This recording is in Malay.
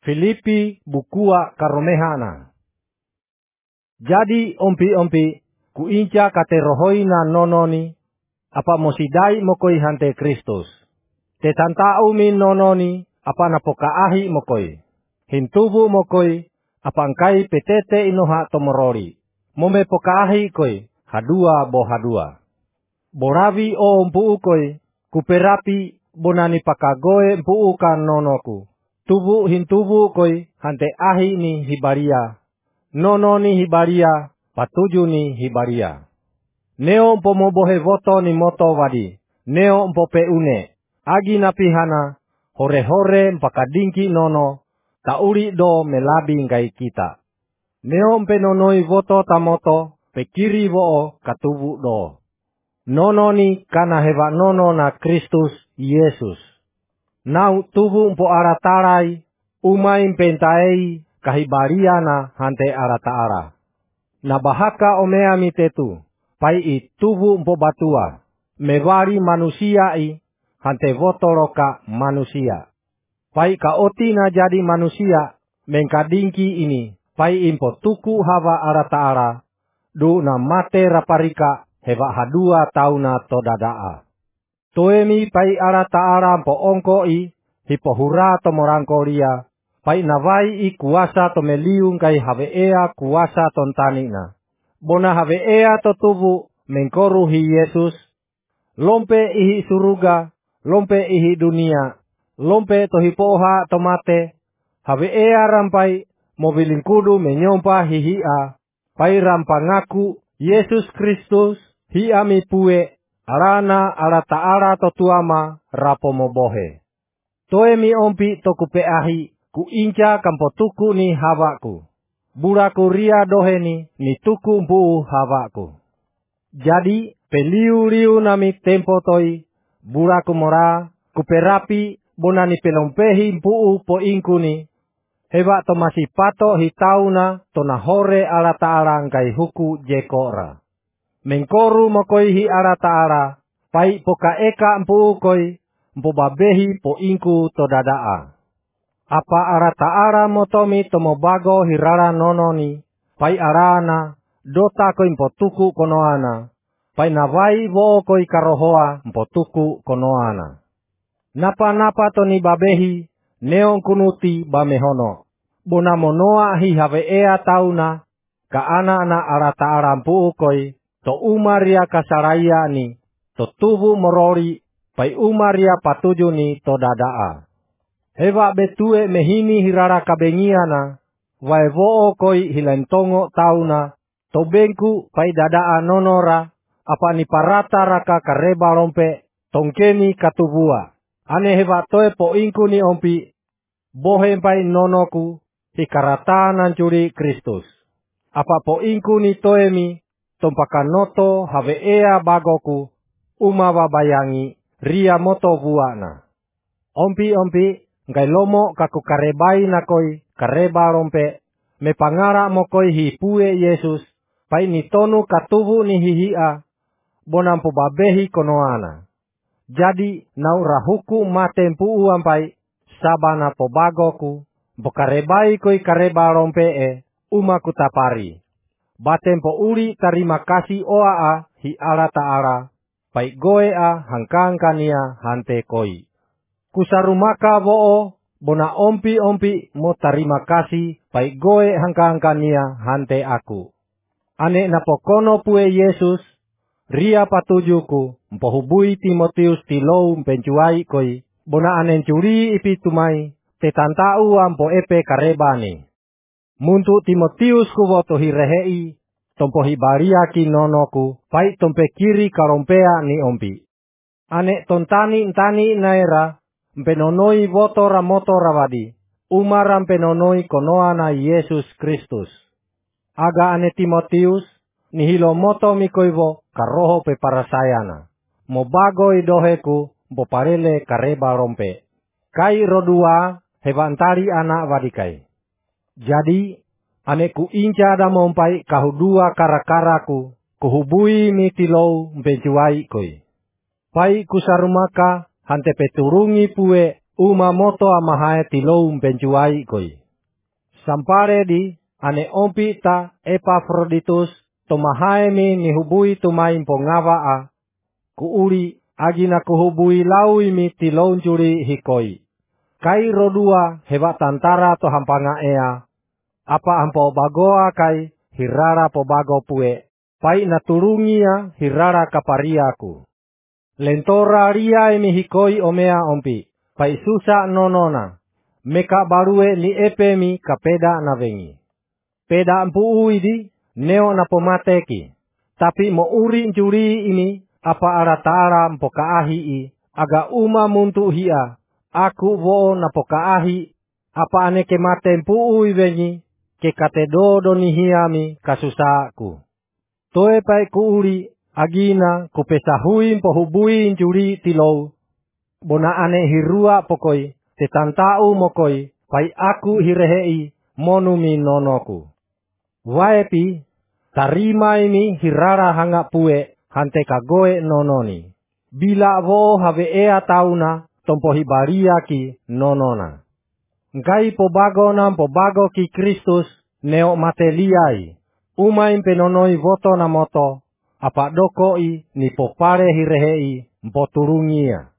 Filipi bukua karomehana. Jadi ompi-ompi kuinca kate rohoina nononi apa mosidai mokoi hante Kristus. Tetantau min nononi apa napokaahi mokoi. Hintubu mokoi apa angkai petete inoha tomorori. Mome pokaahi koi hadua bo hadua. Boravi o mpu koi kuperapi bonani pakagoe mpu kan nonoku. Tubu hintubu koi hante ahi ni hibaria. Nono ni hibaria, patuju ni hibaria. Neo mpo mobohe voto ni moto wadi. Neo mpo peune. Agi napihana, hore-hore mpakadingki nono, tauri do melabi ngai kita. Neo mpe nonoi voto tamoto, pekiri voo katubu do. Nono ni kana heva nono na Kristus Yesus. Nau tubu mpo aratarai, umai mpentaei, kahibariana hante arataara. Nabahaka omea mitetu, pai i tubu mpo batua, mewari manusia i, hante votoroka manusia. Pai kaoti na jadi manusia, mengkadingki ini, pai impo tuku hava arataara, du na mate raparika heva hadua tauna todadaa. Toemi pai arataara mpo ongko i, hipohura tomorangko ria, pai nawai i kuasa tomeliung kai haveea kuasa tontanina. Bona haveea to tubu mengkoru hi Yesus, lompe ihi suruga, lompe ihi dunia, lompe to hipoha tomate, haveea rampai mobilingkudu menyompa hihia, pai rampangaku Yesus Kristus hiami pue, arana arataara to tuama rapo mobohe. Toemi ompi tokupe ahi, ku inca kampotuku ni hawaku. Buraku ria doheni ni tuku mpu hawaku. Jadi peliu-liu nami tempo toi, buraku mora, kuperapi bonani pelompehi mpu po ingkuni. Heba to masih pato hitauna to nahore ala ta'ala ngai huku jekora. Mengkoru mokoi hi ala ta'ala, pai poka eka mpu koi, mpu babehi po ingku to dadaa. Apa arataara motomi tomobago hirara nononi, pai arana, dota koi mpotuku konoana, pai nawai wo koi karohoa mpotuku konoana. Napa-napa toni babehi, neon kunuti bamehono, bona monoa hi haveea tauna, ka ana-ana arataara mpu koi, to umaria kasaraya ni, to tubu morori, pai umaria patuju ni to dadaa. Heva betue mehini hirara kabengiana, wae voo koi hilentongo tauna, to bengku pai dadaa nonora, apa ni parata raka kareba rompe, tongkeni katubua. Ane heva toe po ingku ni ompi, bohe pai nonoku, hikarata nancuri Kristus. Apa po ingku ni toemi, tompakanoto haveea bagoku, umawa bayangi, ria moto buana. Ompi-ompi, ngai lomo kaku karebai nakoi, kareba rompe, me pangara mokoi hipue Yesus, pai ni tonu katubu ni hihia, bonampu babehi konoana. Jadi, nau rahuku matempu uampai, sabana po bagoku, bokarebai koi kareba rompe umaku tapari. Batempo uri tarima kasih oaa hi ala ta'ala, pai goea hangkangkania hante koi. Kusarumaka voo, bona ompi-ompi mo tarima kasih, pai goe hangkangkania hante aku. Ane napokono pue Yesus, ria patujuku, mpohubui Timotius tilou mpencuai koi, bona anen curi ipi tumai, tetantau ampo epe karebani. Muntu Timotius kuvoto hirehei, tompo hibariaki nonoku, pai tompe kiri karompea ni ompi. Ane tontani ntani naera, mpenonoi voto ramoto rawadi, umara mpenonoi konoana Yesus Kristus. Aga ane Timotius, nihilo moto mikoivo karoho pe parasayana. Mobago idoheku, boparele kareba rompe. Kai rodua, hevantari anak wadikai. Jadi, aneku inca da mompai kahudua karakaraku, kuhubui mitilou mpencuai koi. Pai kusarumaka, hante peturungi pue uma moto amahae tilou bencuai koi. Sampare di ane ompi ta Epafroditus tomahae mi nihubui tumain pongawa a. Kuuli agina kuhubui laui mi tilou juri hikoi. Kai rodua hewa tantara to hampanga ea. Apa ampo bagoa kai hirara po bago pue. Pai naturungia hirara kapariaku. Lentora ria emi hikoi omea ompi. Pai susa nonona. Meka barue ni epemi kapeda na vengi. Peda mpu uidi neo na pomateki. Tapi mo uri juri ini apa aratara mpokaahi i. Aga uma muntu hia. Aku wo na pokaahi. Apa aneke mate mpu ui vengi. Ke katedo doni hiami kasusaku. Toe pai kuuri agina kupesahui pohubui juri tilou. Bona ane hirua pokoi. Tetantau mokoi, pai aku hirehei monumi nonoku. Waepi, tarima ini hirara hanga pue, hante kagoe nononi. Bila wo have ea tauna, tompohi baria ki nonona. Ngai pobago ki Kristus, neo mateliai. Umain penonoi voto na moto, apa dokoi ni popare hirehei mpoturungia.